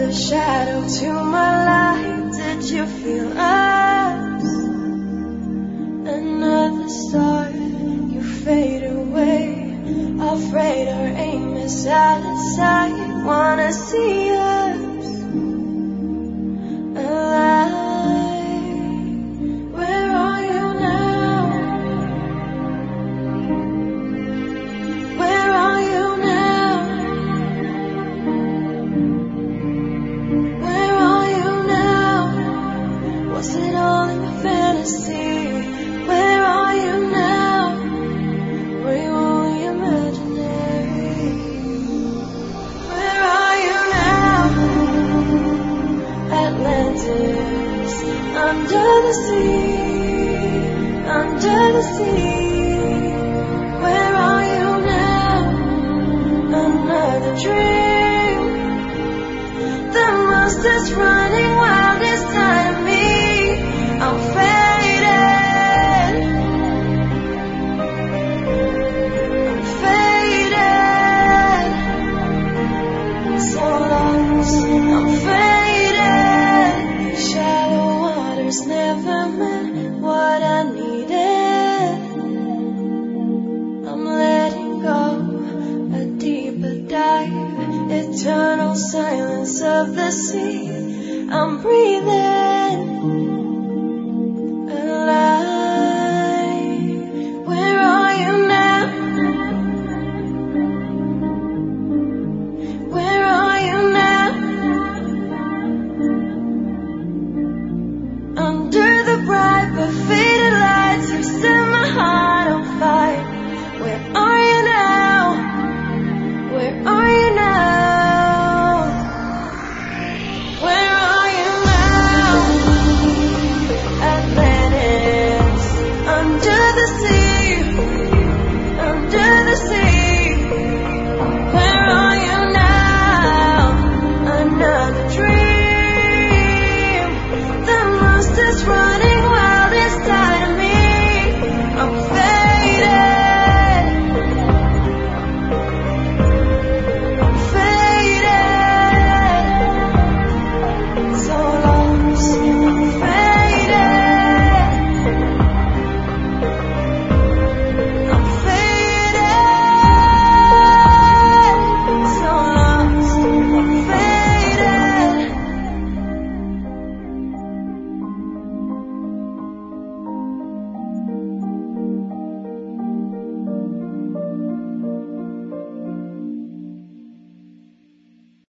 a shadow to my light. Did you feel us? Another star, you fade away. Afraid our aim is out of sight. Wanna see us alive. Where are you now? Where are you now? Where are you now? Was it all in my fantasy? Where are you now? Were you only imaginary? Where are you now? Atlantis, under the sea, under the sea. Where are you now? Another dream. The monster's running wild inside of me. I'm faded. I'm faded. So lost. I'm faded. Shallow waters never meant what I needed. I'm letting go, a deeper dive, eternal silence of the sea. I'm breathing alive. Where are you now? Where are you now? Under the bright but faded lights, you set my heart on fire. Where are you now? Where are you now? Where are you now? Atlantis, under the sea, under the sea. Where are you now? Another dream. The monster's running.